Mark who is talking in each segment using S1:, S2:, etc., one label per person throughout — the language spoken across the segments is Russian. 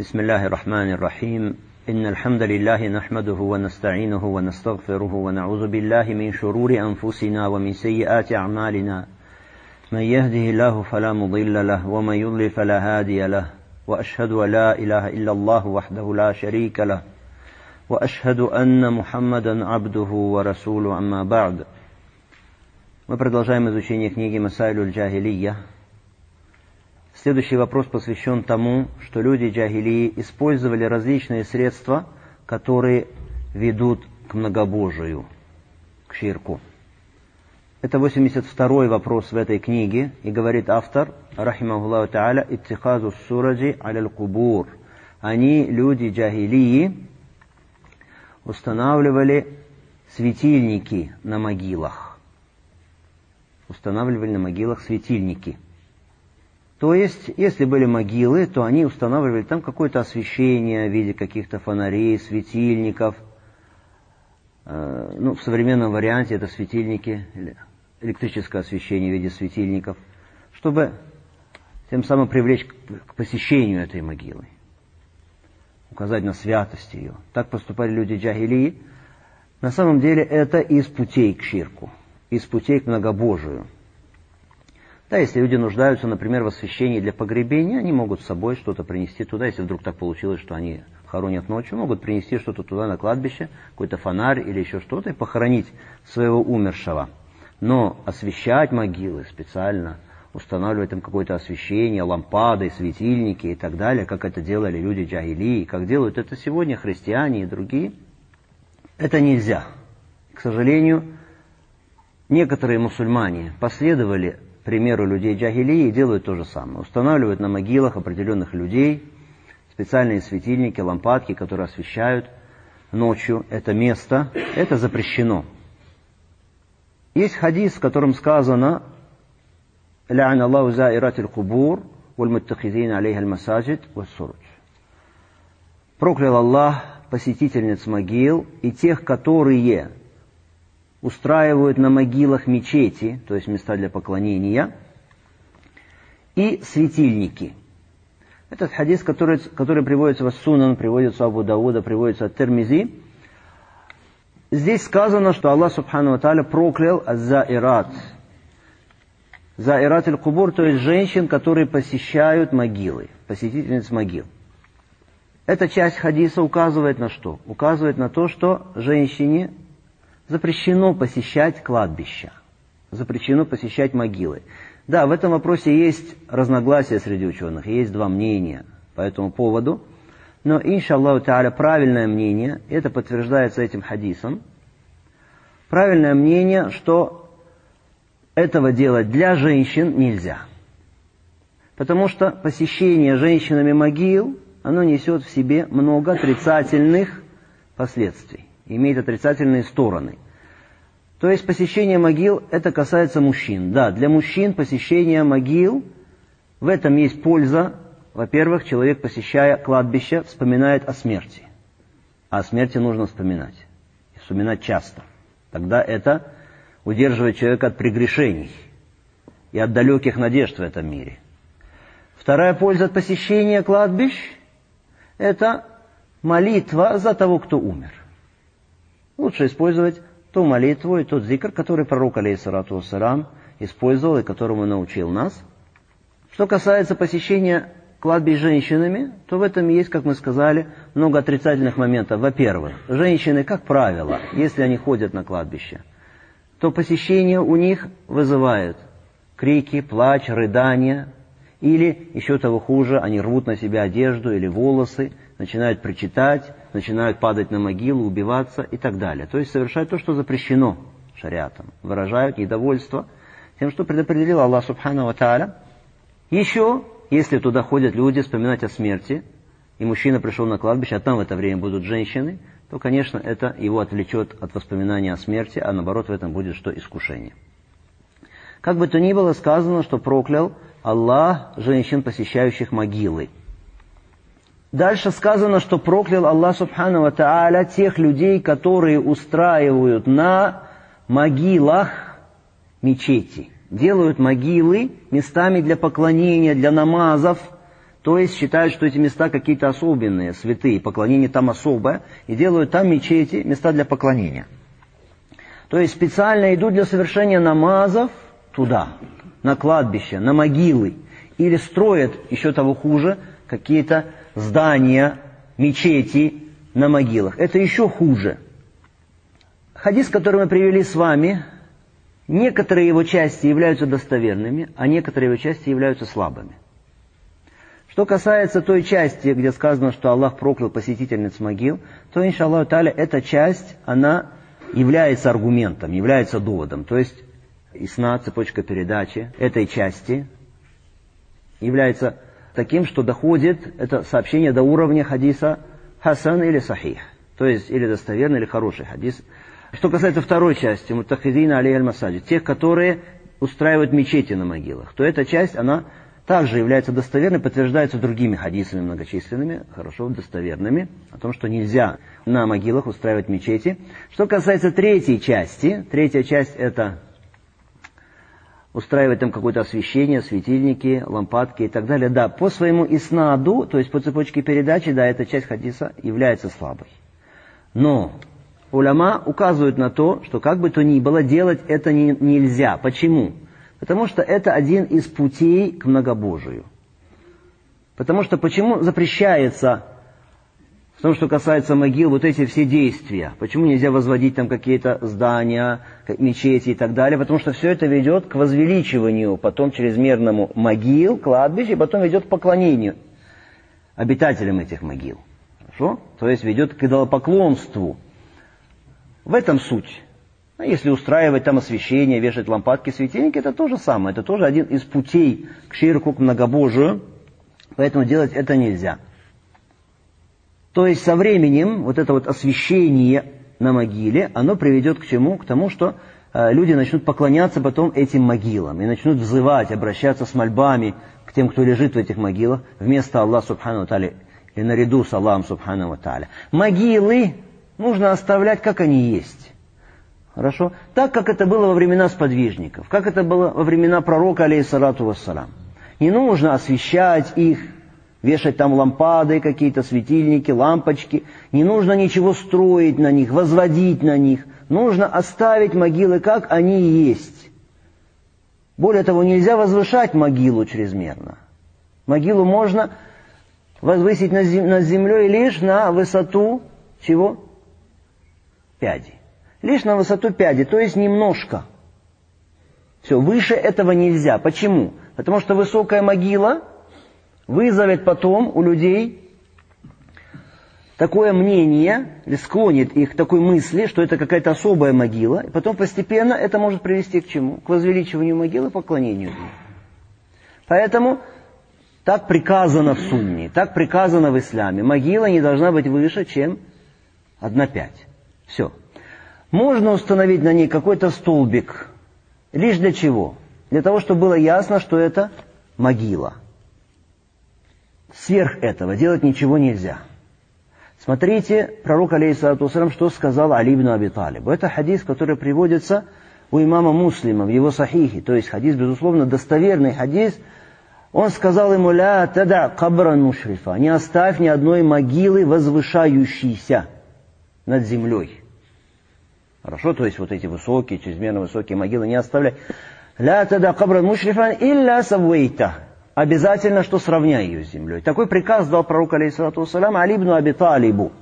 S1: بسم الله الرحمن الرحيم إن الحمد لله نحمده ونستعينه ونستغفره ونعوذ بالله من شرور أنفسنا ومن سيئات أعمالنا من يهده الله فلا مضل له ومن يضلل فلا هادي له وأشهد أن لا إله إلا الله وحده لا شريك له وأشهد أن محمدا عبده ورسوله أما بعد. Мы продолжаем изучение книги Масаилюль Джахилия. Следующий вопрос посвящен тому, что люди джахилии использовали различные средства, которые ведут к многобожию, к ширку. Это 82-й вопрос в этой книге, и говорит автор, рахимахуллаху та'аля, иттихазу сураджи аляль кубур. Они, люди джахилии, устанавливали светильники на могилах. Устанавливали на могилах светильники. То есть, если были могилы, то они устанавливали там какое-то освещение в виде каких-то фонарей, светильников. В современном варианте это светильники, электрическое освещение в виде светильников, чтобы тем самым привлечь к посещению этой могилы, указать на святость ее. Так поступали люди джахилии. На самом деле это из путей к ширку, из путей к многобожию. Да, если люди нуждаются, например, в освещении для погребения, они могут с собой что-то принести туда. Если вдруг так получилось, что они хоронят ночью, могут принести что-то туда на кладбище, какой-то фонарь или еще что-то, и похоронить своего умершего. Но освещать могилы специально, устанавливать там какое-то освещение, лампады, светильники и так далее, как это делали люди джахилии, как делают это сегодня христиане и другие, это нельзя. К сожалению, некоторые мусульмане последовали примеру людей джахилии и делают то же самое. Устанавливают на могилах определенных людей специальные светильники, лампадки, которые освещают ночью это место. Это запрещено. Есть хадис, в котором сказано: «Ля'ан Аллаху за'iратиль кубур, валь муттахизин алейха аль-масаджид вассуруч». Проклял Аллах посетительниц могил и тех, которые устраивают на могилах мечети, то есть места для поклонения, и светильники. Этот хадис, который приводится в Ас-Сунан, приводится в Абу Дауда, приводится от Тирмизи. Здесь сказано, что Аллах Субхану ва Тааля проклял аз-заират. Заират аль-кубур, то есть женщин, которые посещают могилы, посетительниц могил. Эта часть хадиса указывает на что? Указывает на то, что женщине запрещено посещать кладбища, запрещено посещать могилы. Да, в этом вопросе есть разногласия среди ученых, есть два мнения по этому поводу, но, иншаллаху та'аля, правильное мнение, это подтверждается этим хадисом, правильное мнение, что этого делать для женщин нельзя. Потому что посещение женщинами могил, оно несет в себе много отрицательных последствий, имеет отрицательные стороны. То есть посещение могил, это касается мужчин. Да, для мужчин посещение могил, в этом есть польза. Во-первых, человек, посещая кладбище, вспоминает о смерти. А о смерти нужно вспоминать. И вспоминать часто. Тогда это удерживает человека от прегрешений и от далеких надежд в этом мире. Вторая польза от посещения кладбищ – это молитва за того, кто умер. Лучше использовать ту молитву и тот зикр, который пророк, алейхиссалату вассалям, использовал и которому научил нас. Что касается посещения кладбищ женщинами, то в этом есть, как мы сказали, много отрицательных моментов. Во-первых, женщины, как правило, если они ходят на кладбище, то посещение у них вызывает крики, плач, рыдания, или, еще того хуже, они рвут на себя одежду или волосы, начинают причитать, начинают падать на могилу, убиваться и так далее. То есть совершают то, что запрещено шариатом. Выражают недовольство тем, что предопределил Аллах Субхану ва Тааля. Еще, если туда ходят люди вспоминать о смерти, и мужчина пришел на кладбище, а там в это время будут женщины, то, конечно, это его отвлечет от воспоминания о смерти, а наоборот в этом будет что? Искушение. Как бы то ни было, сказано, что проклял Аллах женщин, посещающих могилы. Дальше сказано, что проклял Аллах Субхану ва Тааля тех людей, которые устраивают на могилах мечети. Делают могилы местами для поклонения, для намазов, То есть считают, что эти места какие-то особенные, святые, поклонение там особое, и делают там мечети, места для поклонения. То есть специально идут для совершения намазов туда, на кладбище, на могилы, или строят, еще того хуже, какие-то здания, мечети на могилах. Это еще хуже. Хадис, который мы привели с вами, некоторые его части являются достоверными, а некоторые его части являются слабыми. Что касается той части, где сказано, что Аллах проклял посетительниц могил, то, иншаллаху тааля, эта часть, она является аргументом, является доводом. То есть, иснад, цепочка передачи этой части является таким, что доходит это сообщение до уровня хадиса хасан или сахих. То есть, или достоверный, или хороший хадис. Что касается второй части, муттахидина алей аль-масаджид, тех, которые устраивают мечети на могилах, то эта часть, она также является достоверной, подтверждается другими хадисами многочисленными, хорошо достоверными, о том, что нельзя на могилах устраивать мечети. Что касается третьей части, третья часть это устраивать там какое-то освещение, светильники, лампадки и так далее. Да, по своему иснаду, то есть по цепочке передачи, да, эта часть хадиса является слабой. Но уляма указывают на то, что как бы то ни было, делать это нельзя. Почему? Потому что это один из путей к многобожию. Потому что почему запрещается в том, что касается могил, вот эти все действия? Почему нельзя возводить там какие-то здания, мечети и так далее? Потому что все это ведет к возвеличиванию, потом чрезмерному могил, кладбищ, и потом ведет к поклонению обитателям этих могил. Хорошо? То есть ведет к идолопоклонству. В этом суть. А если устраивать там освещение, вешать лампадки, светильники, это то же самое. Это тоже один из путей к ширку, к многобожию. Поэтому делать это нельзя. То есть со временем вот это вот освещение на могиле, оно приведет к чему? К тому, что люди начнут поклоняться потом этим могилам. И начнут взывать, обращаться с мольбами к тем, кто лежит в этих могилах, вместо Аллаха субхану ва тааля, и наряду с Аллахом субхану ва тааля. Могилы нужно оставлять, как они есть. Хорошо? Так, как это было во времена сподвижников, как это было во времена пророка, алейхиссалату вассалам. Не нужно освещать их, вешать там лампады, какие-то светильники, лампочки. Не нужно ничего строить на них, возводить на них. Нужно оставить могилы, как они есть. Более того, нельзя возвышать могилу чрезмерно. Могилу можно возвысить над землей лишь на высоту чего? Пяди. Лишь на высоту пяди, то есть немножко. Все, выше этого нельзя. Почему? Потому что высокая могила вызовет потом у людей такое мнение, или склонит их к такой мысли, что это какая-то особая могила, и потом постепенно это может привести к чему? К возвеличиванию могилы, поклонению ей. Поэтому так приказано в сунне, так приказано в исламе. Могила не должна быть выше, чем 1/5. Все. Можно установить на ней какой-то столбик. Лишь для чего? Для того, чтобы было ясно, что это могила. Сверх этого делать ничего нельзя. Смотрите, пророк, алейхиссалату вассалям, что сказал Али ибн Аби Талиб. Это хадис, который приводится у имама Муслима в его сахихе. То есть хадис, безусловно, достоверный хадис. Он сказал ему: «Ля тада кабран мушрифа». Не оставь ни одной могилы, возвышающейся над землей. Хорошо, то есть вот эти высокие, чрезмерно высокие могилы не оставляй. «Ля тада кабран мушрифан илля саввейта». Обязательно, что сравняй ее с землей. Такой приказ дал пророк, алейхиссалату вассалям, Али ибн Аби Талибу.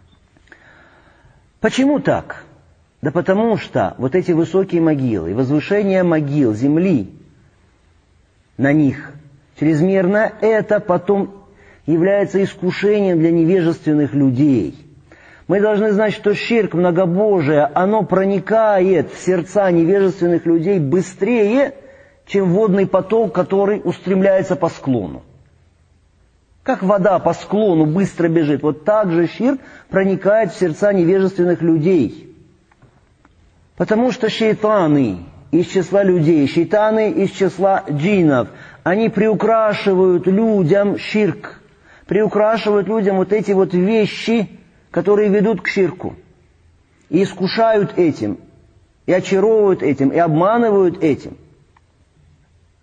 S1: Почему так? Да потому что вот эти высокие могилы, возвышение могил, земли на них чрезмерно, это потом является искушением для невежественных людей. Мы должны знать, что ширк, многобожие, оно проникает в сердца невежественных людей быстрее, чем водный поток, который устремляется по склону. Как вода по склону быстро бежит, вот так же ширк проникает в сердца невежественных людей. Потому что шейтаны из числа людей, шейтаны из числа джиннов, они приукрашивают людям ширк, приукрашивают людям вот эти вот вещи, которые ведут к ширку, и искушают этим, и очаровывают этим, и обманывают этим.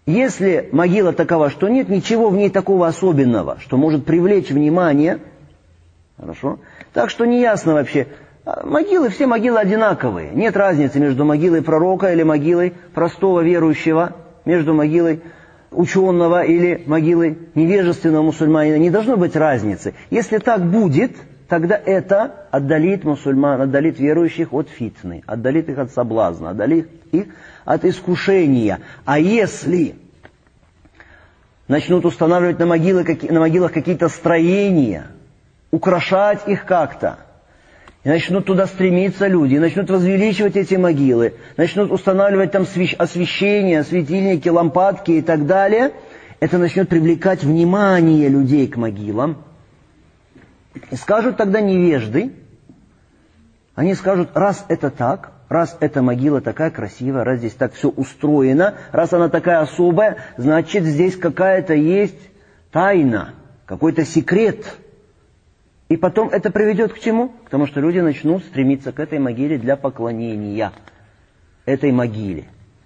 S1: Если могила такова, что нет ничего в ней такого особенного, что может привлечь внимание, хорошо, так что не ясно вообще, могилы, все могилы одинаковые, нет разницы между могилой пророка или могилой простого верующего, между могилой ученого или могилой невежественного мусульманина, не должно быть разницы. Если так будет, тогда это отдалит мусульман, отдалит верующих от фитны, отдалит их от соблазна, отдалит их от искушения. А если начнут устанавливать на могилах какие-то строения, украшать их как-то, и начнут туда стремиться люди, и начнут возвеличивать эти могилы, начнут устанавливать там освещение, светильники, лампадки и так далее, это начнет привлекать внимание людей к могилам. И скажут тогда невежды, они скажут, раз это так, раз эта могила такая красивая, раз здесь так все устроено, раз она такая особая, значит здесь какая-то есть тайна, какой-то секрет. И потом это приведет к чему? К тому, что люди начнут стремиться к этой могиле для поклонения этой могиле.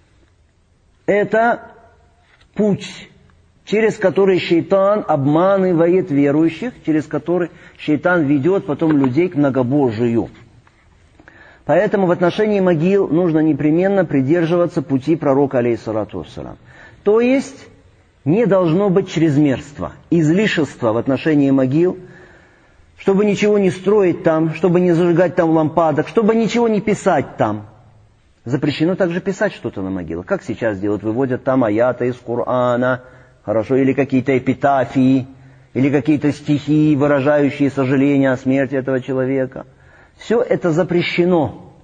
S1: Это путь, через который шейтан обманывает верующих, через который шейтан ведет потом людей к многобожию. Поэтому в отношении могил нужно непременно придерживаться пути пророка, алейхиссалату вассалям. То есть не должно быть чрезмерства, излишества в отношении могил, чтобы ничего не строить там, чтобы не зажигать там лампадок, чтобы ничего не писать там. Запрещено также писать что-то на могилах. Как сейчас делают? Выводят там аяты из Корана, хорошо, или какие-то эпитафии, или какие-то стихи, выражающие сожаление о смерти этого человека. Все это запрещено.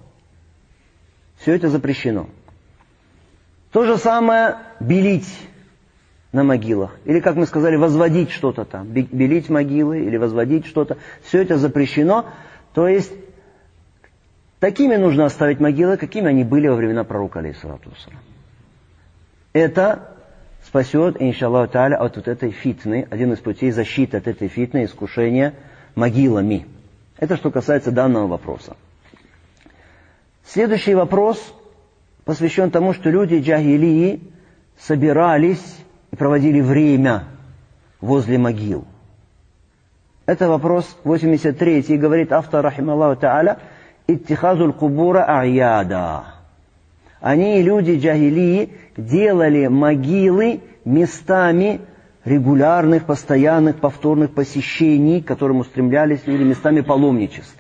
S1: Все это запрещено. То же самое белить на могилах. Или, как мы сказали, возводить что-то там. Белить могилы или возводить что-то. Все это запрещено. То есть, такими нужно оставить могилы, какими они были во времена пророка, алейхиссалату вассалям. Это спасет, иншаллаху тааля, от вот этой фитны. Один из путей защиты от этой фитны, искушения могилами. Это что касается данного вопроса. Следующий вопрос посвящен тому, что люди джахилии собирались и проводили время возле могил. Это вопрос 83, говорит автор, рахималлаху тааля, «Иттихазуль кубура аяда». Они, люди джахилии, делали могилы местами регулярных, постоянных, повторных посещений, к которым устремлялись люди, местами паломничества.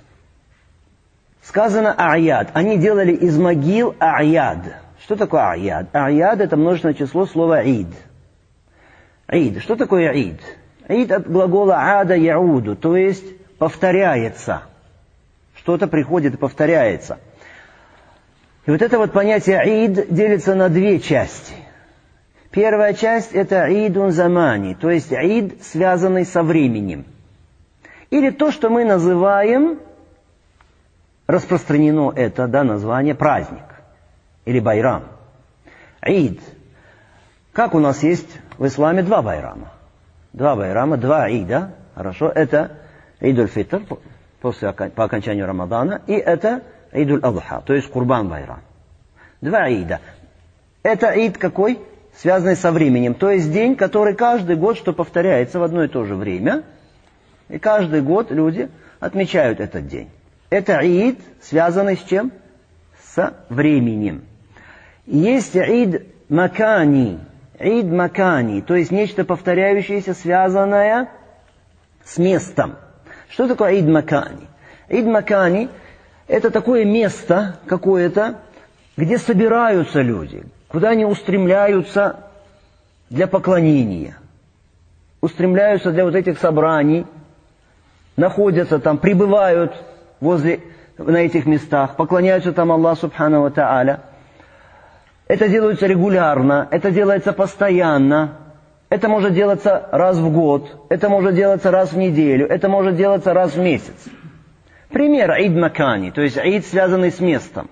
S1: Сказано аяд. Они делали из могил аяд. Что такое аяд? Аяд — это множественное число слова ид. Ид. Что такое ид? Ид от глагола ада яуду, то есть повторяется. Что-то приходит и повторяется. И вот это вот понятие ид делится на две части. Первая часть — это идун замани, то есть ид, связанный со временем. Или то, что мы называем, распространено это, да, название, праздник. Или байрам. Ид. Как у нас есть в исламе два байрама. Два байрама, два ида. Хорошо, это идуль-фитр, по окончанию Рамадана, и это идуль-адха, то есть курбан-байрам. Два ида. Это ид какой? Связанный со временем. То есть день, который каждый год, что повторяется в одно и то же время. И каждый год люди отмечают этот день. Это ид, связанный с чем? Со временем. Есть ид макани. Ид макани, то есть нечто повторяющееся, связанное с местом. Что такое ид макани? Ид макани — это такое место какое-то, где собираются люди, куда они устремляются для поклонения, устремляются для вот этих собраний, находятся там, пребывают на этих местах, поклоняются там Аллаху субхану ва тааля. Это делается регулярно, это делается постоянно, это может делаться раз в год, это может делаться раз в неделю, это может делаться раз в месяц. Пример ид макани, то есть ид, связанный с местом.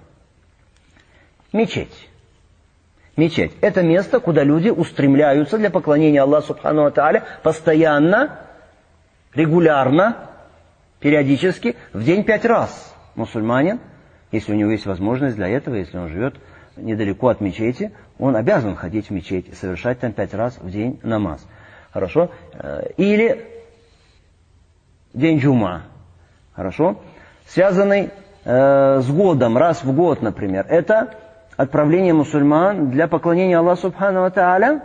S1: Мечеть. Мечеть – это место, куда люди устремляются для поклонения Аллаху субхану ва тааля постоянно, регулярно, периодически, в день 5 раз. Мусульманин, если у него есть возможность для этого, если он живет недалеко от мечети, он обязан ходить в мечеть и совершать там 5 раз в день намаз. Хорошо? Или день джума. Хорошо? Связанный с годом, раз в год, например. Это отправление мусульман для поклонения Аллаху Субхану ва Тааля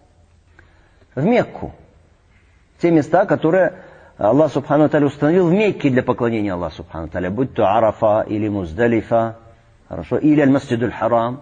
S1: в Мекку. Те места, которые Аллах Субхану ва Тааля установил в Мекке для поклонения Аллаху Субхану ва Тааля, будь то Арафа или Муздалифа, хорошо, или Аль-Масджидуль Харам,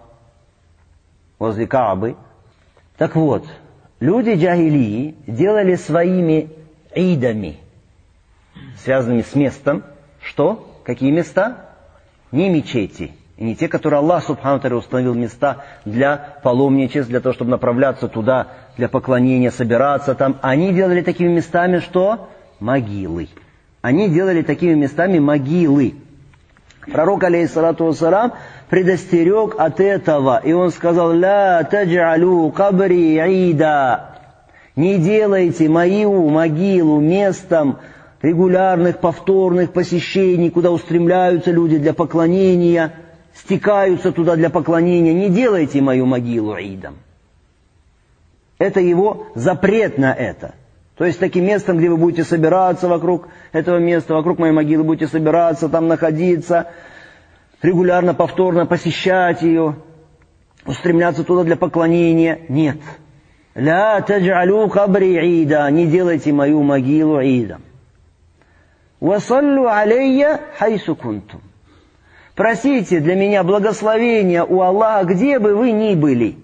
S1: возле Каабы. Так вот, люди джахилии делали своими идами, связанными с местом, что? Какие места? Не мечети. И не те, которые Аллах Субхану ва Тааля установил места для паломничеств, для того, чтобы направляться туда, для поклонения, собираться там. Они делали такими местами что? Могилы. Они делали такими местами могилы. Пророк, алейхиссалату вассалам, предостерег от этого. И он сказал: «Ля тадж'алю кабри ида». Не делайте мою могилу местом регулярных, повторных посещений, куда устремляются люди для поклонения, стекаются туда для поклонения. Не делайте мою могилу идом. Это его запрет на это. То есть таким местом, где вы будете собираться вокруг этого места, вокруг моей могилы будете собираться, там находиться, регулярно, повторно посещать ее, устремляться туда для поклонения. Нет. «Ля тадж'алю кабри ида». Не делайте мою могилу идом. «Васаллю алейя хайсу кунтум». Просите для меня благословения у Аллаха, где бы вы ни были.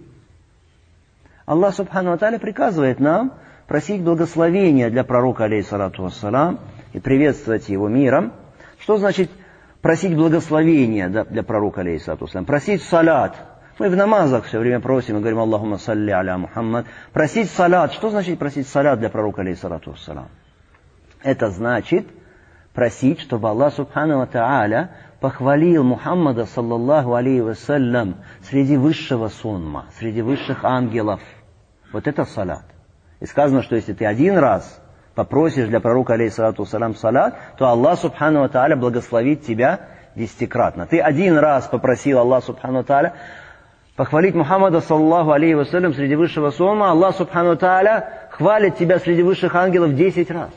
S1: Аллах Субхану ва Тааля приказывает нам просить благословения для пророка, алейхиссалату вассалам, и приветствовать его миром. Что значит просить благословения для пророка, алейхиссалату вассалам? Просить салат. Мы в намазах все время просим и говорим: «Аллахумма салли аля Мухаммад». Просить салат. Что значит просить салат для пророка, алейхиссалату вассалам? Это значит просить, чтобы Аллах Субхану ва Тааля похвалил Мухаммада, саллаллаху алейхи вассалям, среди высшего сонма, среди высших ангелов. Вот это салат. И сказано, что если ты один раз попросишь для пророка, алейхиссалату вассалям, салат, то Аллах Субхану ва Тааля благословит тебя 10-кратно. Ты один раз попросил Аллах Субхану ва Тааля похвалить Мухаммада, саллаллаху алейхи вассалям, среди высшего сонма, Аллах Субхану ва Тааля хвалит тебя среди высших ангелов 10 раз.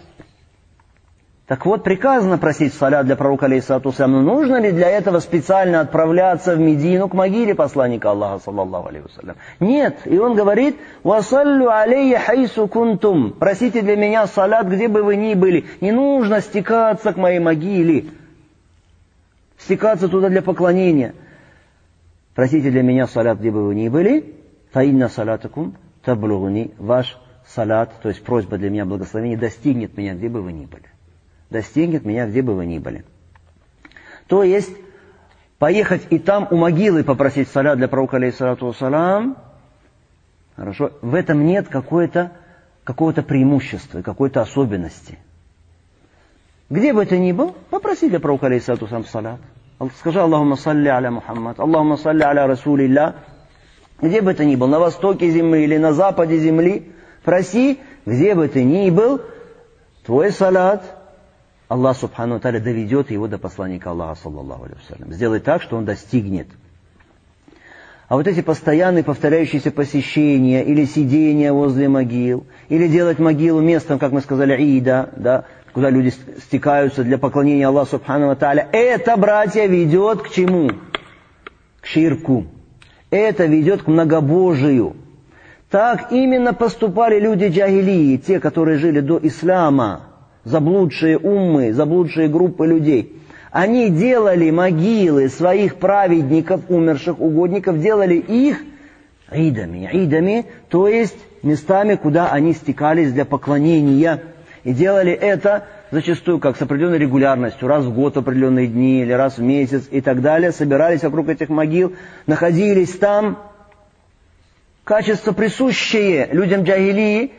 S1: Так вот, приказано просить салят для пророка, алейхиссалату вассалям, но нужно ли для этого специально отправляться в Медину к могиле посланника Аллаха, саллаллаху алейхи вассалям? Нет. И он говорит: «Васаллю алейя хайсу кунтум». Просите для меня салят, где бы вы ни были. Не нужно стекаться к моей могиле, стекаться туда для поклонения. Просите для меня салят, где бы вы ни были. Фаинна салатакум таблугни. Ваш салат, то есть просьба для меня, благословение, достигнет меня, где бы вы ни были. Достигнет меня, где бы вы ни были. То есть, поехать и там у могилы попросить салят для пророка, алейхиссалату вассалам, хорошо, в этом нет какого-то преимущества, какой-то особенности. Где бы ты ни был, попроси для пророка, алейхиссалату вассалам, салят. Скажи: «Аллахумма салли аля Мухаммад», «Аллахумма салли аля Расулилля». Где бы ты ни был, на востоке земли или на западе земли, проси, где бы ты ни был, твой салат Аллах Субхану ва Тааля доведет его до посланника Аллаха, саллаллаху алейхи вассалям. Сделай так, что он достигнет. А вот эти постоянные повторяющиеся посещения или сидения возле могил, или делать могилу местом, как мы сказали, ида, да, куда люди стекаются для поклонения Аллаху Субхану ва Тааля, это, братья, ведет к чему? К ширку. Это ведет к многобожию. Так именно поступали люди джахилии, те, которые жили до ислама, заблудшие уммы, заблудшие группы людей. Они делали могилы своих праведников, умерших угодников, делали их идами, то есть местами, куда они стекались для поклонения. И делали это зачастую как с определенной регулярностью, раз в год в определенные дни, или раз в месяц и так далее, собирались вокруг этих могил, находились там. Качества, присущие людям джахилии.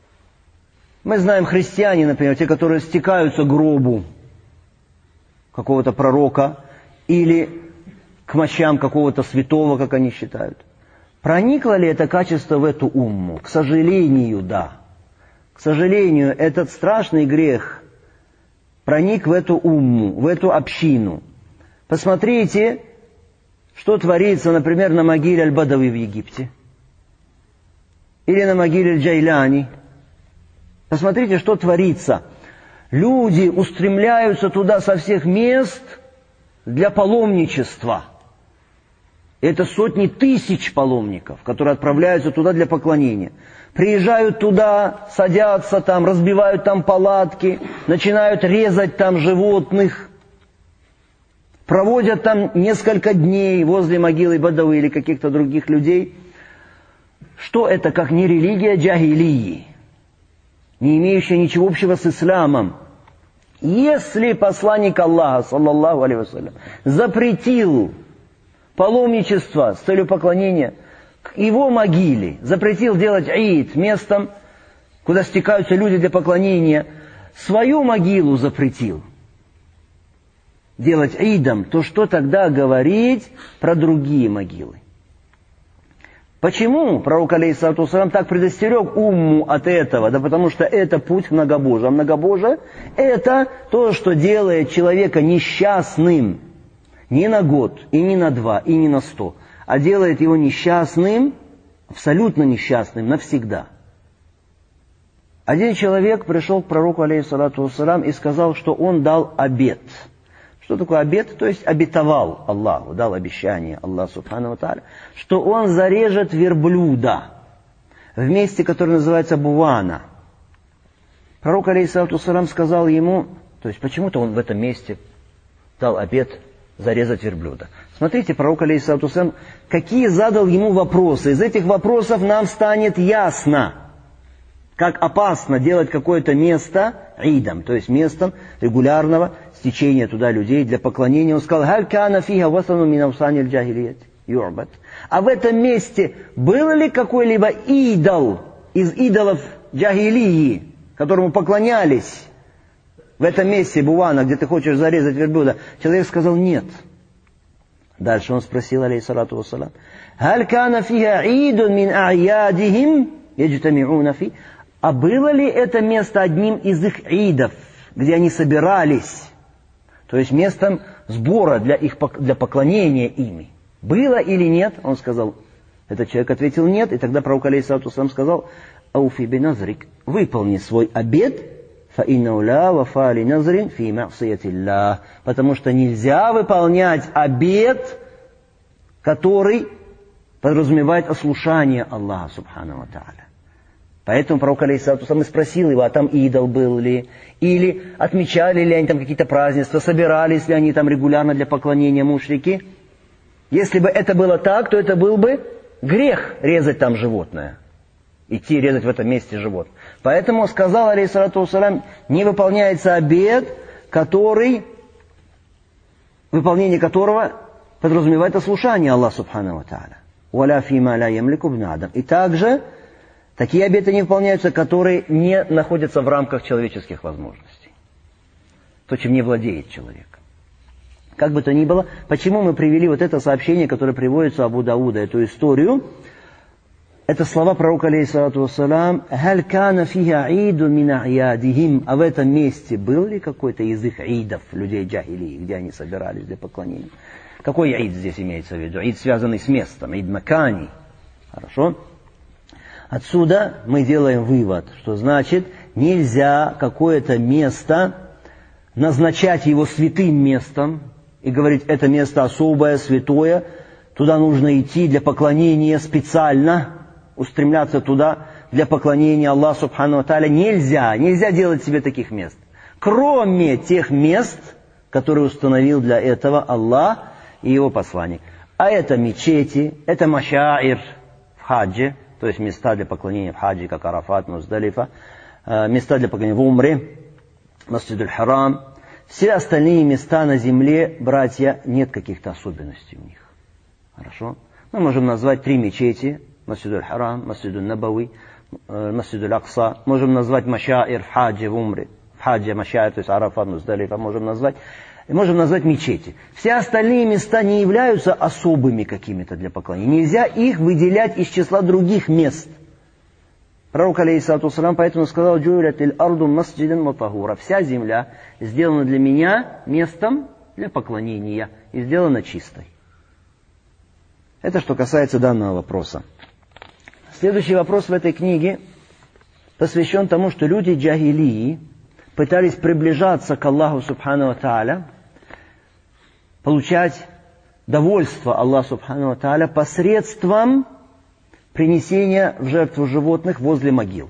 S1: Мы знаем христиане, например, те, которые стекаются к гробу какого-то пророка или к мощам какого-то святого, как они считают. Проникло ли это качество в эту умму? К сожалению, да. К сожалению, этот страшный грех проник в эту умму, в эту общину. Посмотрите, что творится, например, на могиле Аль-Бадави в Египте. Или на могиле Аль-Джайляни. Посмотрите, что творится. Люди устремляются туда со всех мест для паломничества. Это сотни тысяч паломников, которые отправляются туда для поклонения. Приезжают туда, садятся там, разбивают там палатки, начинают резать там животных, проводят там несколько дней возле могилы Бадави или каких-то других людей. Что это, как не религия джахилии, не имеющая ничего общего с исламом? Если посланник Аллаха, саллаллаху алейхи вассалям, запретил паломничество с целью поклонения к его могиле, запретил делать ид местом, куда стекаются люди для поклонения, свою могилу запретил делать идом, то что тогда говорить про другие могилы? Почему пророк алейхиссалату вассалам так предостерег умму от этого? Да потому что это путь к многобожию. А многобожие – это то, что делает человека несчастным не на год, и не на 2, и не на 100, а делает его несчастным, абсолютно несчастным навсегда. Один человек пришел к пророку алейхиссалату вассалам и сказал, что он дал обет. Что такое обет? То есть обетовал Аллаху, дал обещание Аллаху субхану ва тааля, что он зарежет верблюда в месте, которое называется Бувана. Пророк алейхиссалату вассалам сказал ему, то есть почему-то он в этом месте дал обет зарезать верблюда. Смотрите, пророк алейхиссалату вассалам, какие задал ему вопросы. Из этих вопросов нам станет ясно, как опасно делать какое-то место идом, то есть местом регулярного стечения туда людей для поклонения. Он сказал: «Халь кана фиха васану мин авсаниль джахилият юрбат». А в этом месте был ли какой-либо идол из идолов джахилии, которому поклонялись? В этом месте Бувана, где ты хочешь зарезать верблюда. Человек сказал: нет. Дальше он спросил, алейхиссалату вассалам: «Халь кана фиха идун мин а'ядихим яджтами'уна фи». А было ли это место одним из их идов, где они собирались? То есть местом сбора для поклонения ими. Было или нет? Он сказал, этот человек ответил нет, и тогда пророк алейхиссалату вассалам сказал: «Ауфи биназрик», выполни свой обет, фаиннау ла вафа ли назрин фи ма'сиятиллах, потому что нельзя выполнять обет, который подразумевает ослушание Аллаха субхану ва тааля. Поэтому пророк алейхиссалату вассалам спросил его, а там идол был ли, или отмечали ли они там какие-то празднества, собирались ли они там регулярно для поклонения мушрики. Если бы это было так, то это был бы грех резать там животное, идти резать в этом месте животное. Поэтому сказал алейхиссалату вассалам, не выполняется обет, выполнение которого подразумевает ослушание Аллаха субхану ва тааля. «Валя фима ля ямлику ибн Адам». И также такие обеты не выполняются, которые не находятся в рамках человеческих возможностей. То, чем не владеет человек. Как бы то ни было, почему мы привели вот это сообщение, которое приводится Абу Дауда, эту историю? Это слова пророка алейхиссалату вассалам: «Халь кана фиха иду мин а'ядихим». А в этом месте был ли какой-то из их идов, людей джахилии, где они собирались для поклонения? Какой ид здесь имеется в виду? Ид, связанный с местом, ид макани. Хорошо? Отсюда мы делаем вывод, что значит нельзя какое-то место назначать его святым местом и говорить, это место особое, святое, туда нужно идти для поклонения специально, устремляться туда для поклонения Аллаху субхану ва тааля. Нельзя делать себе таких мест, кроме тех мест, которые установил для этого Аллах и его посланник. А это мечети, это машаир в хаджи, то есть места для поклонения в хаджи, как Арафат, Муздалифа, места для поклонения в Умре, Масджид аль-Харам. Все остальные места на земле, братья, нет каких-то особенностей у них. Хорошо? Мы можем назвать 3 мечети: Масджид аль-Харам, Масджид аль-Набави, Масджид аль-Акса. Можем назвать машаир в хаджи, в Умре. В хаджи машаир, то есть Арафат, Муздалифа можем назвать мечети. Все остальные места не являются особыми какими-то для поклонения. Нельзя их выделять из числа других мест. Пророк алейхиссалату вассалам поэтому сказал: «Джуилятиль арду масджидан ва тахура». Вся земля сделана для меня местом для поклонения и сделана чистой. Это что касается данного вопроса. Следующий вопрос в этой книге посвящен тому, что люди джахилии пытались приближаться к Аллаху Субхану ва Тааля, получать довольство Аллаха Субхану ва Тааля посредством принесения в жертву животных возле могил.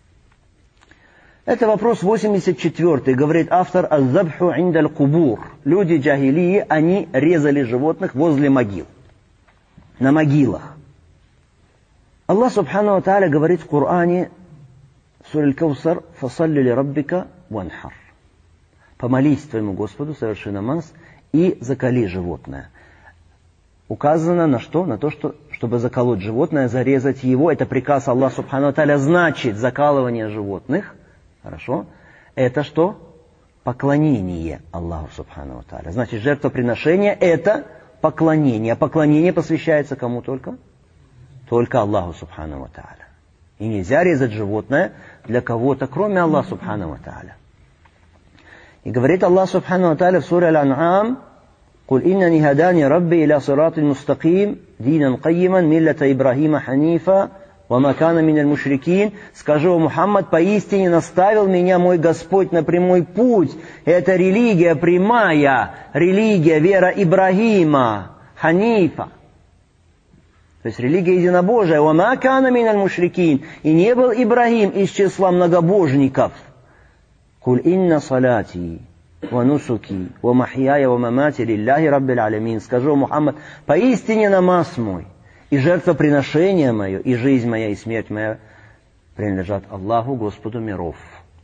S1: Это вопрос 84, говорит автор «Аз-забху индаль кубур». Люди джахилии, они резали животных возле могил, на могилах. Аллах Субхану ва Тааля говорит в Коране, сура Аль-Каусар, «Фасалли ли раббика ванхар». Помолись твоему Господу, соверши намаз и заколи животное. Указано на что? На то, что, чтобы заколоть животное, зарезать его. Это приказ Аллаха Субхану ва Тааля. Значит, закалывание животных, хорошо, это что? Поклонение Аллаху Субхану ва Тааля. Значит, жертвоприношение это поклонение. А поклонение посвящается кому только? Только Аллаху Субхану ва Тааля. И нельзя резать животное для кого-то, кроме Аллаха Субхану ва Тааля. И говорит Аллах Субхану ва Тааля в суре Аль-Ан'ам: «Куль иннани хадани рабби иля сиратин мустаким, динан кайиман, миллата Ибрахима ханифа, ва ма кана миналь мушрикин». Скажи, о Мухаммад, поистине наставил меня мой Господь на прямой путь. Это религия прямая, религия, вера Ибрахима, ханифа. То есть религия единобожия. «Ва ма кана миналь мушрикин». И не был Ибрахим из числа многобожников. «Куль инна салати ва нусуки ва махьяя ва мамати лилляхи раббил алямин». Скажу, Мухаммад, поистине намаз мой, и жертвоприношение мое, и жизнь моя, и смерть моя принадлежат Аллаху, Господу миров.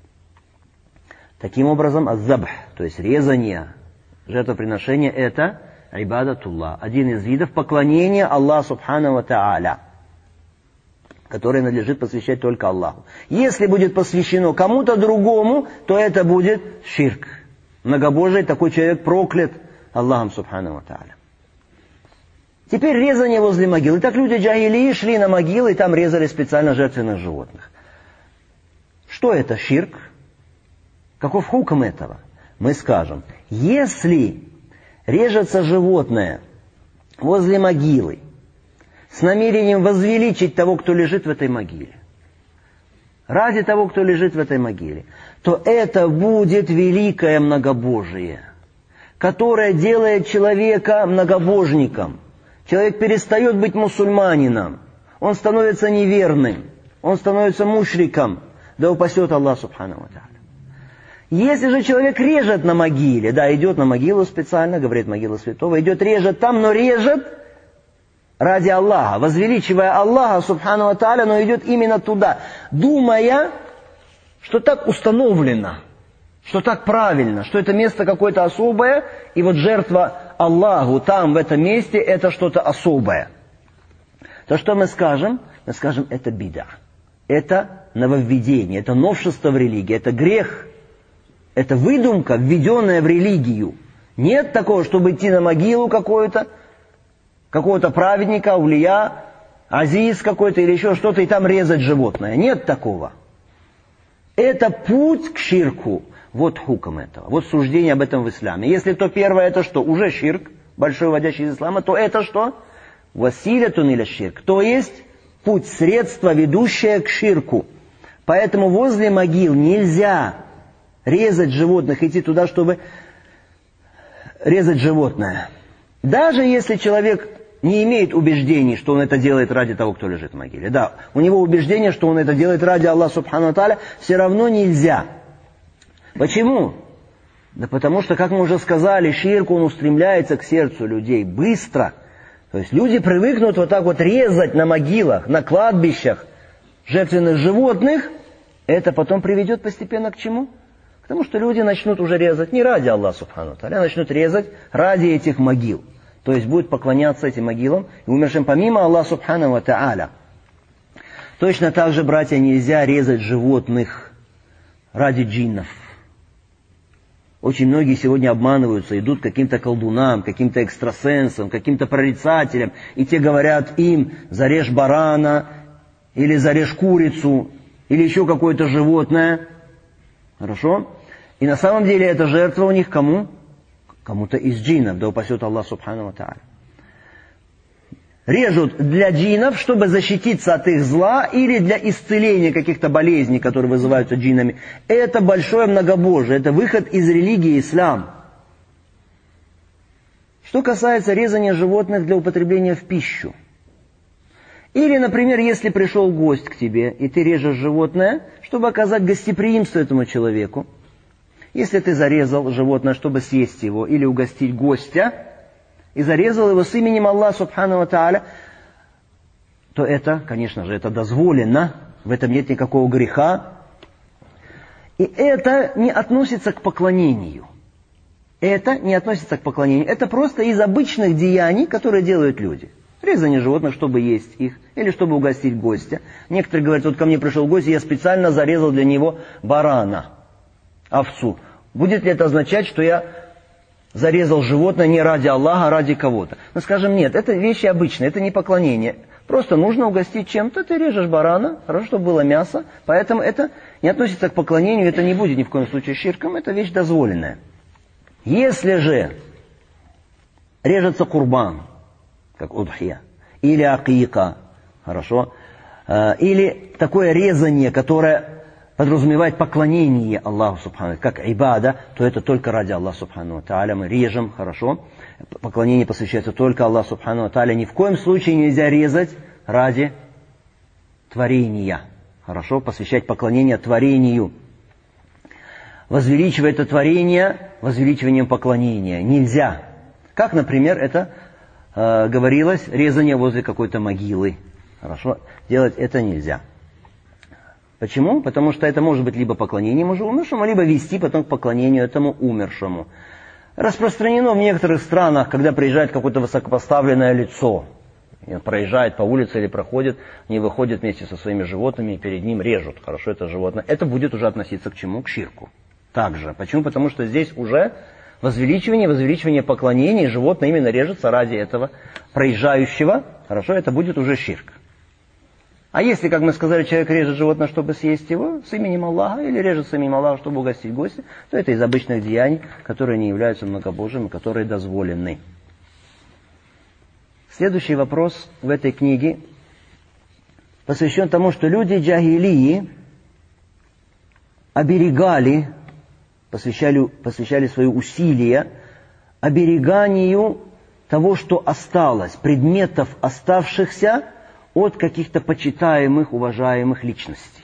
S1: Таким образом, аз-забх, то есть резание, жертвоприношение, это ибадатуллах, один из видов поклонения Аллаху Субхану ва Тааля, который надлежит посвящать только Аллаху. Если будет посвящено кому-то другому, то это будет ширк. Многобожие, такой человек проклят Аллахом Субхану ва Тааля. Теперь резание возле могил. Итак, люди джахилии шли на могилы и там резали специально жертвенных животных. Что это ширк? Каков хукм этого? Мы скажем, если режется животное возле могилы с намерением возвеличить того, кто лежит в этой могиле, ради того, кто лежит в этой могиле, то это будет великое многобожие, которое делает человека многобожником. Человек перестает быть мусульманином, он становится неверным, он становится мушриком, да упасет Аллах Субхану ва Тааля. Если же человек режет на могиле, да, идет на могилу специально, говорит могила святого, идет, режет там, но режет ради Аллаха, возвеличивая Аллаха Субхану ва Тааля, но идет именно туда, думая, что так установлено, что так правильно, что это место какое-то особое, и вот жертва Аллаху там, в этом месте, это что-то особое. То что мы скажем? Мы скажем, это бида, это нововведение, это новшество в религии, это грех, это выдумка, введенная в религию. Нет такого, чтобы идти на могилу какого-то праведника, аулия, азиз какой-то или еще что-то, и там резать животное. Нет такого. Это путь к ширку. Вот хукм этого. Вот суждение об этом в исламе. Если то первое, это что? Уже ширк, большой вводящий из ислама, то это что? Василятун иля ширк. То есть путь, средство, ведущее к ширку. Поэтому возле могил нельзя резать животных, идти туда, чтобы резать животное. Даже если человек не имеет убеждений, что он это делает ради того, кто лежит в могиле. Да, у него убеждение, что он это делает ради Аллаха Субхану ва Тааля, все равно нельзя. Почему? Да потому что, как мы уже сказали, ширк, он устремляется к сердцу людей быстро. То есть люди привыкнут вот так вот резать на могилах, на кладбищах жертвенных животных. Это потом приведет постепенно к чему? К тому, что люди начнут уже резать не ради Аллаха Субхану ва Тааля, а начнут резать ради этих могил. То есть будут поклоняться этим могилам и умершим помимо Аллаха Субхану ва Тааля. Точно так же, братья, нельзя резать животных ради джиннов. Очень многие сегодня обманываются, идут к каким-то колдунам, каким-то экстрасенсам, каким-то прорицателям, и те говорят им: зарежь барана, или зарежь курицу, или еще какое-то животное. Хорошо? И на самом деле эта жертва у них кому? Кому-то из джиннов, да упасет Аллах Субхану ва Тааля. режут для джиннов, чтобы защититься от их зла или для исцеления каких-то болезней, которые вызываются джиннами. Это большое многобожие, это выход из религии ислам. Что касается резания животных для употребления в пищу. Или, например, если пришел гость к тебе, и ты режешь животное, чтобы оказать гостеприимство этому человеку. Если ты зарезал животное, чтобы съесть его или угостить гостя, и зарезал его с именем Аллаха Субхану ва Тааля, то это, конечно же, это дозволено, в этом нет никакого греха. И это не относится к поклонению. Это не относится к поклонению. Это просто из обычных деяний, которые делают люди. Резание животных, чтобы есть их, или чтобы угостить гостя. Некоторые говорят, вот ко мне пришел гость, и я специально зарезал для него барана, овцу. Будет ли это означать, что я зарезал животное не ради Аллаха, а ради кого-то? Ну, скажем, нет, это вещи обычные, это не поклонение. Просто нужно угостить чем-то, ты режешь барана, хорошо, чтобы было мясо. Поэтому это не относится к поклонению, это не будет ни в коем случае ширком, это вещь дозволенная. Если же режется курбан, как удхия, или акика, хорошо, или такое резание, которое подразумевает поклонение Аллаху Субхану, как ибада, то это только ради Аллаха Субхану Тааля. Мы режем, хорошо. Поклонение посвящается только Аллаху Субхану Тааля. Ни в коем случае нельзя резать ради творения. Хорошо, посвящать поклонение творению. Возвеличивать это творение возвеличиванием поклонения нельзя. Как, например, это говорилось, резание возле какой-то могилы. Хорошо, делать это нельзя. Почему? Потому что это может быть либо поклонением уже умершему, либо вести потом к поклонению этому умершему. Распространено в некоторых странах, когда приезжает какое-то высокопоставленное лицо, проезжает по улице или проходит, они выходят вместе со своими животными и перед ним режут. Хорошо, это животное. Это будет уже относиться к чему? К ширку. Также. Почему? Потому что здесь уже возвеличивание поклонения, животное именно режется ради этого проезжающего. Хорошо, это будет уже ширк. А если, как мы сказали, человек режет животное, чтобы съесть его с именем Аллаха, или режет с именем Аллаха, чтобы угостить гостя, то это из обычных деяний, которые не являются многобожьими, которые дозволены. Следующий вопрос в этой книге посвящен тому, что люди джахилии оберегали, посвящали свои усилия обереганию того, что осталось, предметов оставшихся от каких-то почитаемых, уважаемых личностей.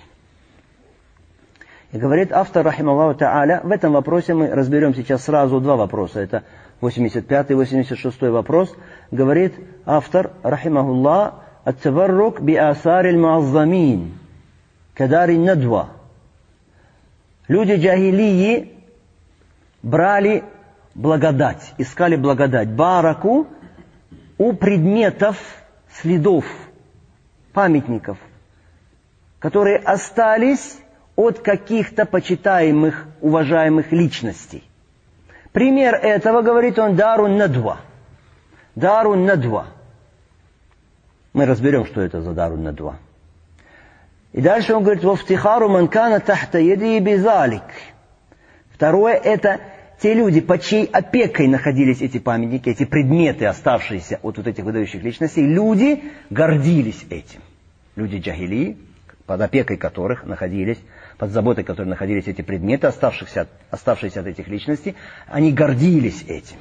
S1: И говорит автор, рахималлаху та'аля, в этом вопросе мы разберем сейчас сразу два вопроса. Это 85 и 86 вопрос. Говорит автор, рахимахуллах, «Ат-таваррук би-асар аль-муаззамин, кадари надва». Люди джахилии брали благодать, искали благодать, бараку, у предметов, следов, памятников, которые остались от каких-то почитаемых, уважаемых личностей. Пример этого, говорит он, дарун надва. Дарун надва. Мы разберем, что это за дарун надва. И дальше он говорит, «Вафтихару манкана тахта яди бизалик». Второе, это те люди, под чьей опекой находились эти памятники, эти предметы, оставшиеся от вот этих выдающих личностей, люди гордились этим. Люди джахилии, под опекой которых находились, под заботой которых находились эти предметы, оставшиеся от этих личностей, они гордились этим.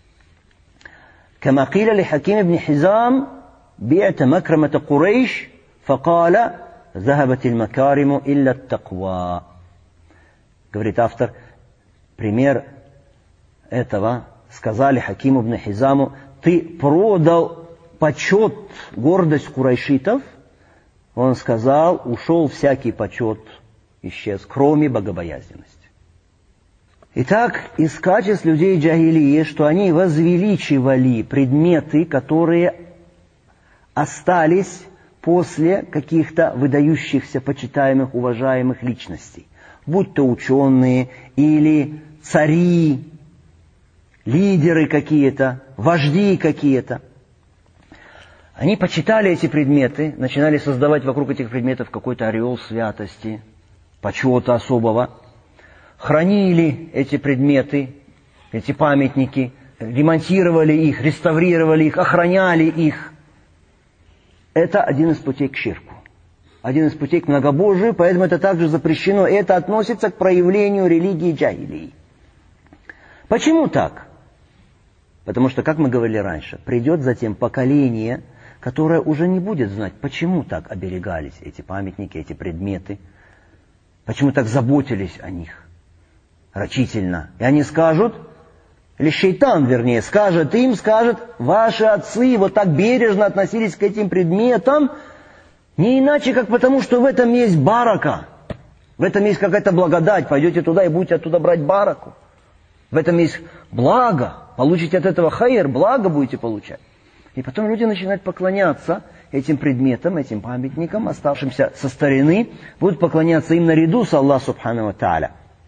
S1: كما قيل لحكيم بن حزام بعت مكرمة قريش فقال ذهبت المكارم إلا التقوى. Говорит автор, пример этого сказали Хакиму ибн Хизаму: ты продал почет, гордость курайшитов. Он сказал, ушел всякий почет, исчез, кроме богобоязненности. Итак, из качеств людей джахилии, что они возвеличивали предметы, которые остались после каких-то выдающихся, почитаемых, уважаемых личностей. Будь то ученые или цари, лидеры какие-то, вожди какие-то. Они почитали эти предметы, начинали создавать вокруг этих предметов какой-то ореол святости, почета особого. Хранили эти предметы, эти памятники, ремонтировали их, реставрировали их, охраняли их. Это один из путей к ширку. Один из путей к многобожию, поэтому это также запрещено. И это относится к проявлению религии джахилии. Почему так? Потому что, как мы говорили раньше, придет затем поколение, которое уже не будет знать, почему так оберегались эти памятники, эти предметы, почему так заботились о них рачительно. И они скажут, или шейтан, вернее, скажет, ваши отцы вот так бережно относились к этим предметам, не иначе, как потому, что в этом есть барака, в этом есть какая-то благодать, пойдете туда и будете оттуда брать бараку. В этом есть благо, получите от этого хайр, благо будете получать. И потом люди начинают поклоняться этим предметам, этим памятникам, оставшимся со старины, будут поклоняться им наряду с Аллахом субхану ва тааля.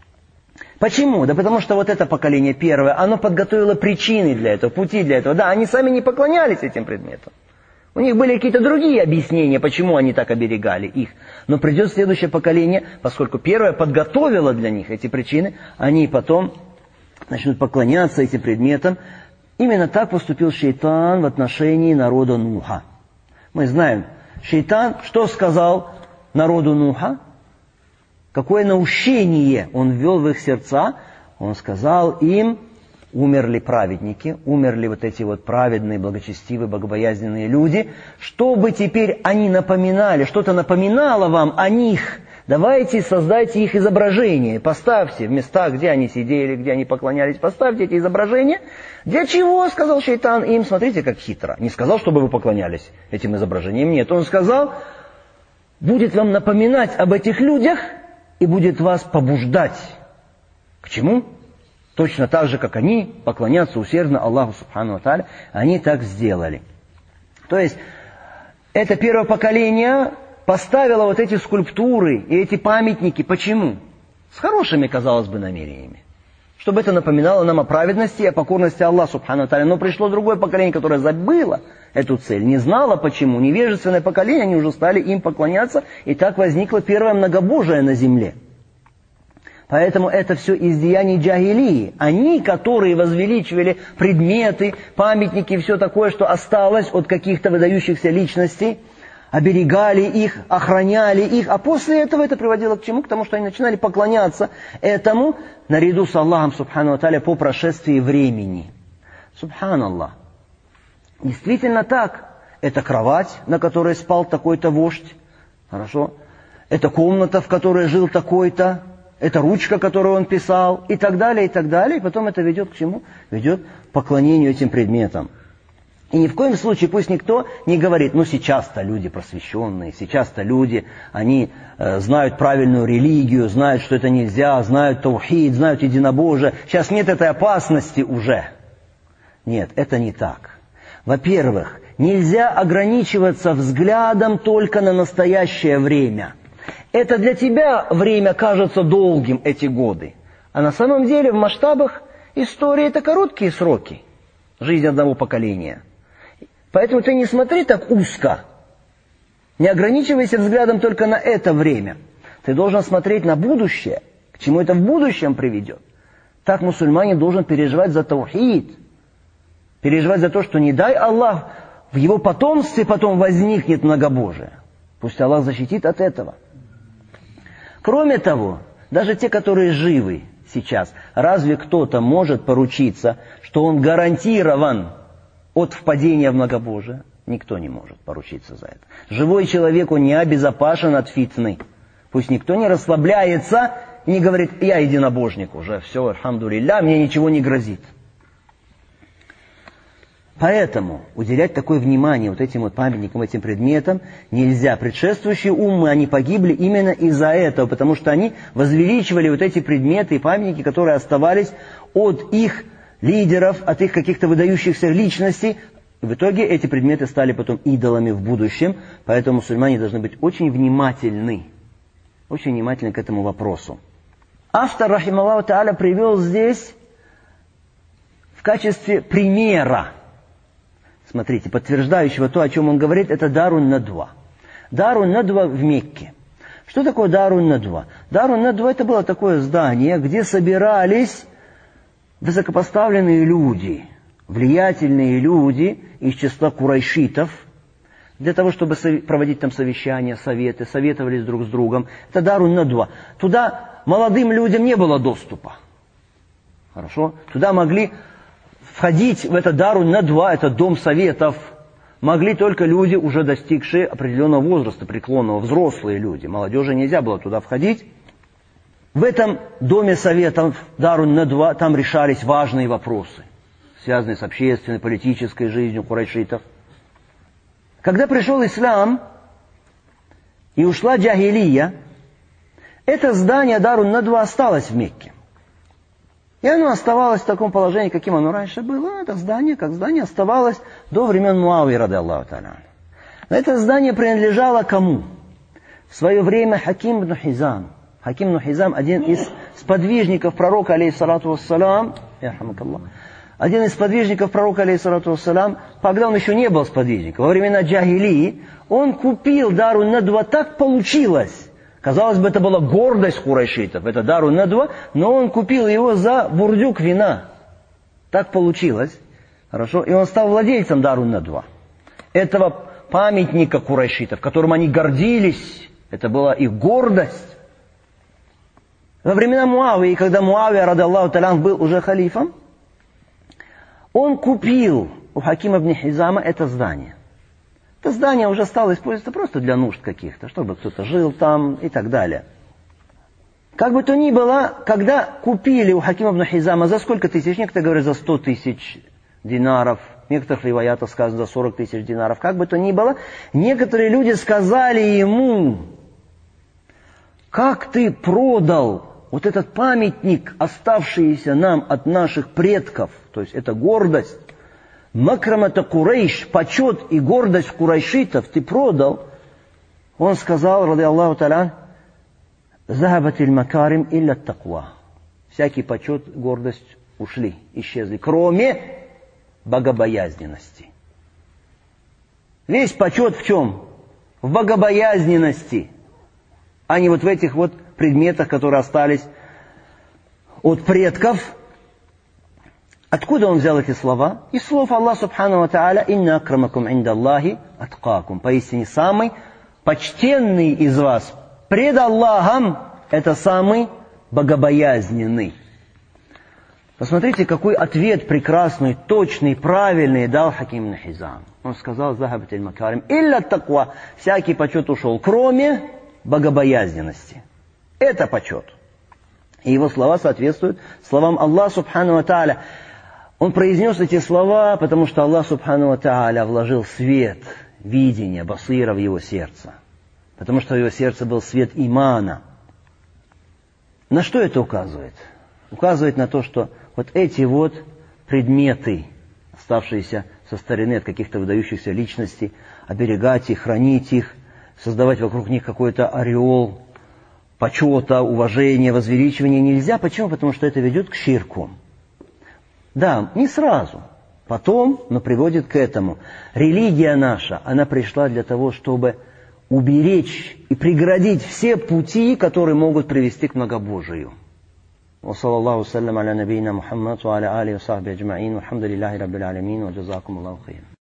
S1: Почему? Да потому что вот это поколение первое, оно подготовило причины для этого, пути для этого. Да, они сами не поклонялись этим предметам. У них были какие-то другие объяснения, почему они так оберегали их. Но придет следующее поколение, поскольку первое подготовило для них эти причины, они потом начнут поклоняться этим предметам. Именно так поступил шейтан в отношении народа Нуха. Мы знаем, шейтан что сказал народу Нуха? Какое наущение он ввел в их сердца? Он сказал им, умерли праведники, умерли вот эти вот праведные, благочестивые, богобоязненные люди, чтобы теперь они напоминали, что-то напоминало вам о них. Давайте создайте их изображение, поставьте в местах, где они сидели, где они поклонялись, поставьте эти изображения. Для чего, сказал шейтан им, смотрите, как хитро. Не сказал, чтобы вы поклонялись этим изображениям, нет. Он сказал, будет вам напоминать об этих людях и будет вас побуждать. К чему? Точно так же, как они поклонятся усердно Аллаху субхану ва тааля, они так сделали. То есть, это первое поколение поставило вот эти скульптуры и эти памятники. Почему? С хорошими, казалось бы, намерениями. Чтобы это напоминало нам о праведности и о покорности Аллаху субхану ва тааля. Но пришло другое поколение, которое забыло эту цель, не знало почему. Невежественное поколение, они уже стали им поклоняться, и так возникло первое многобожие на земле. Поэтому это все из деяний джахилии. Они, которые возвеличивали предметы, памятники, все такое, что осталось от каких-то выдающихся личностей, оберегали их, охраняли их. А после этого это приводило к чему? К тому, что они начинали поклоняться этому наряду с Аллахом субхану ва тааля по прошествии времени. Субханаллах. Действительно так. Это кровать, на которой спал такой-то вождь. Хорошо. Это комната, в которой жил такой-то. Это ручка, которую он писал, и так далее, и так далее. И потом это ведет к чему? Ведет к поклонению этим предметам. И ни в коем случае пусть никто не говорит, сейчас-то люди просвещенные, сейчас-то люди, они знают правильную религию, знают, что это нельзя, знают таухид, знают единобожие. Сейчас нет этой опасности уже. Нет, это не так. Во-первых, нельзя ограничиваться взглядом только на настоящее время. Это для тебя время кажется долгим, эти годы. А на самом деле в масштабах истории это короткие сроки жизни одного поколения. Поэтому ты не смотри так узко. Не ограничивайся взглядом только на это время. Ты должен смотреть на будущее, к чему это в будущем приведет. Так мусульманин должен переживать за таухид. Переживать за то, что не дай Аллах, в его потомстве потом возникнет многобожие. Пусть Аллах защитит от этого. Кроме того, даже те, которые живы сейчас, разве кто-то может поручиться, что он гарантирован от впадения в многобожие? Никто не может поручиться за это. Живой человек, он не обезопасен от фитны. Пусть никто не расслабляется и не говорит, я единобожник уже, все, альхамдулилля, мне ничего не грозит. Поэтому уделять такое внимание вот этим вот памятникам, этим предметам нельзя. Предшествующие уммы, они погибли именно из-за этого, потому что они возвеличивали вот эти предметы и памятники, которые оставались от их лидеров, от их каких-то выдающихся личностей. И в итоге эти предметы стали потом идолами в будущем, поэтому мусульмане должны быть очень внимательны к этому вопросу. Автор, рахималлаху тааля, привел здесь в качестве примера, смотрите, подтверждающего то, о чем он говорит, это Дарун Надва. Дарун Надва в Мекке. Что такое Дарун Надва? Дарун Надва — это было такое здание, где собирались высокопоставленные люди, влиятельные люди из числа курайшитов, для того, чтобы проводить там совещания, советы, советовались друг с другом. Это дарун надва. Туда молодым людям не было доступа. Хорошо? Туда могли входить, в это дарун надва, это дом советов, могли только люди, уже достигшие определенного возраста, преклонного, взрослые люди. Молодежи нельзя было туда входить. В этом доме советов, дарун надва, там решались важные вопросы, связанные с общественной, политической жизнью курайшитов. Когда пришел ислам и ушла джахилия, это здание дарун надва осталось в Мекке. И оно оставалось в таком положении, каким оно раньше было. Это здание, как здание, оставалось до времен Муавии, ради Аллаху та'аля. Это здание принадлежало кому? В свое время Хаким ибн Хизам. Хаким ибн Хизам, один из сподвижников пророка, алейхиссалату вассалам, один из сподвижников пророка, алейхиссалату вассалам, когда он еще не был сподвижником, во времена джахилии, он купил дарун надва, так получилось. Казалось бы, это была гордость курайшитов, это дарун надва, но он купил его за бурдюк вина. Так получилось. Хорошо? И он стал владельцем дарун надва. Этого памятника курайшитов, которым они гордились, это была их гордость. Во времена Муавии, когда Муавия, ради Аллаху та'аля, был уже халифом, он купил у Хакима ибн Хизама это здание. Это здание уже стало использоваться просто для нужд каких-то, чтобы кто-то жил там и так далее. Как бы то ни было, когда купили у Хакима ибн Хизама за сколько тысяч, некоторые говорят за 100 тысяч динаров, в некоторых риваятах сказано за 40 тысяч динаров, как бы то ни было, некоторые люди сказали ему: как ты продал вот этот памятник, оставшийся нам от наших предков, то есть это гордость, макрамата Курейш, почет и гордость курайшитов ты продал. Он сказал, ради Аллаху та'аля: захабатиль макарим илля таква. Всякий почет, гордость ушли, исчезли, кроме богобоязненности. Весь почет в чем? В богобоязненности, а не вот в этих вот предметах, которые остались от предков. Откуда он взял эти слова? Из слов Аллаха субхану ва та'аля: «Инна акрамакум инда Аллахи аткакум». Поистине самый почтенный из вас пред Аллахом — это самый богобоязненный. Посмотрите, какой ответ прекрасный, точный, правильный дал Хаким ибн Хизам. Он сказал: «Захабатиль макарим илля таква». Всякий почет ушел, кроме богобоязненности. Это почет. И его слова соответствуют словам Аллаха субхану ва та'аля. Он произнес эти слова, потому что Аллах субхану ва та'аля вложил свет, видение, басира в его сердце. Потому что в его сердце был свет имана. На что это указывает? Указывает на то, что вот эти вот предметы, оставшиеся со старины от каких-то выдающихся личностей, оберегать их, хранить их, создавать вокруг них какой-то ореол почета, уважения, возвеличивания нельзя. Почему? Потому что это ведет к ширку. Да, не сразу, потом, но приводит к этому. Религия наша, она пришла для того, чтобы уберечь и преградить все пути, которые могут привести к многобожию. وصلى الله وسلم على نبينا محمد وعلى آله وصحبه أجمعين والحمد لله رب العالمين وجزاكم الله خيرا.